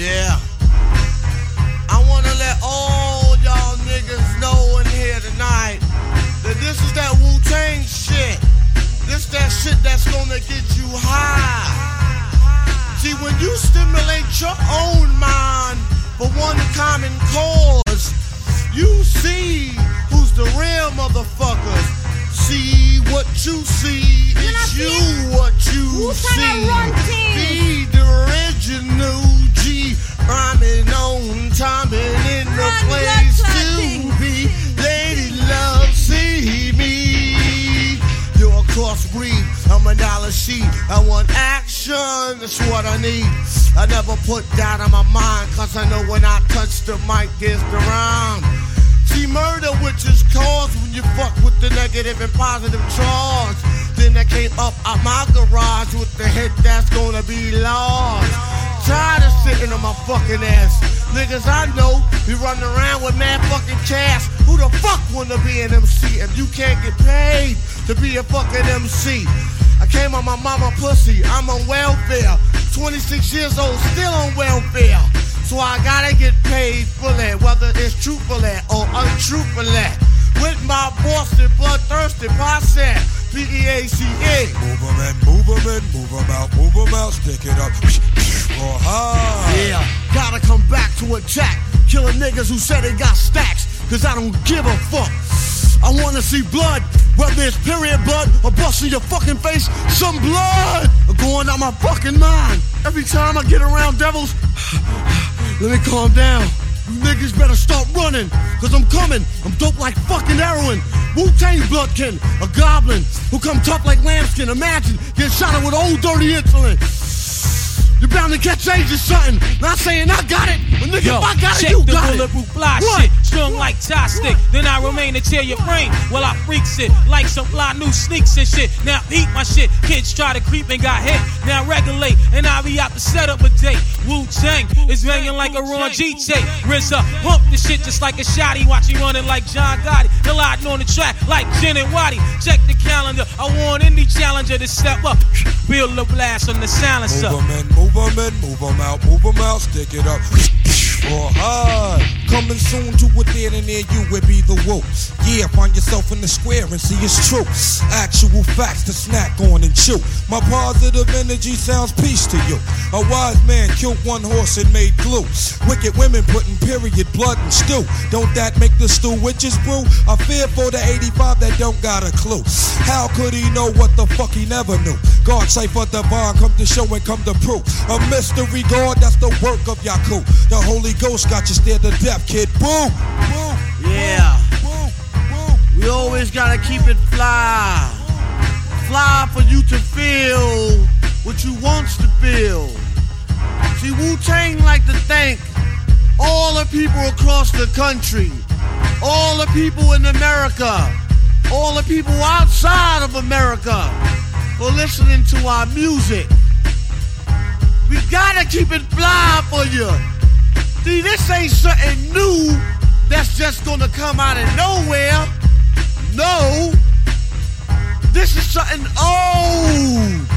Yeah. I wanna let all y'all niggas know in here tonight that this is that Wu-Tang shit. This that shit that's gonna get you high. See, when you stimulate your own mind for one common cause, you see who's the real motherfuckers. See what you see, it's you what you see. Be the original G, rhyming on time and in the place to be. Lady love, see me. You're a crossbreed, I'm a dollar sheet. I want action, that's what I need. I never put that on my mind, cause I know when I touch the mic, it's the rhyme. See, murder, which is caused when you fuck with the negative and positive charge. Then I came up out my garage with the hit that's gonna be lost. Tired of sitting on my fucking ass. Niggas I know be running around with mad fucking cash. Who the fuck wanna be an MC if you can't get paid to be a fucking MC? I came on my mama pussy, I'm on welfare. 26 years old, still on welfare. So I gotta get paid for that, whether it's truthfully or untruthfully. With my Boston bloodthirsty posse, P-E-A-C-E. Move 'em in, move 'em in, move 'em out, stick it up. Oh, hi. Yeah, gotta come back to attack. Killing niggas who say they got stacks, cause I don't give a fuck. I wanna see blood, whether it's period blood or busting your fucking face, some blood going out my fucking mind. Every time I get around devils, let me calm down. You niggas better start running, cause I'm coming. I'm dope like fucking heroin. Wu-Tang bloodkin, a goblin who come tough like lambskin. Imagine getting shot at with old dirty insulin. You're bound to catch AIDS or something. Not saying I got it, but nigga, yo, if I got it, check you the got it. bulletproof fly What? shit, strung like tie stick. Then I remain to tear your brain while I freaks it like some fly new sneaks and shit. Now eat my shit. Kids try to creep and got hit. Now regulate, and I be out to set up a date. Wu-Tang is banging like a Ron G tape. RZA pump the shit just like a shotty. Watch him running like John Gotti. Colliding on the track like Jen and Waddy. Check the calendar. I want any challenger to step up. Build a blast on the silencer. Move 'em in, move 'em in, move 'em out, stick it up. Oh, hi. Coming soon to a theater near you, it be the Woo. Yeah, find yourself in the square and see it's true. Actual facts to snack on and chew. My positive energy sounds peace to you. A wise man killed one horse and made glue. Wicked women putting period blood in stew. Don't that make the stew witches brew? I fear for the 85 that don't got a clue. How could he know what the fuck he never knew? God cipher divine, come to show and come to prove. A mystery God, that's the work of Yaku. The Holy Ghost got you scared to death, kid. Boom, boom. Yeah. Boom, boom. We always gotta keep it fly. Fly for you to feel what you wants to feel. See, Wu-Tang like to thank all the people across the country, all the people in America, all the people outside of America for listening to our music. We gotta keep it fly for you. See, this ain't something new that's just gonna come out of nowhere. No, this is something old.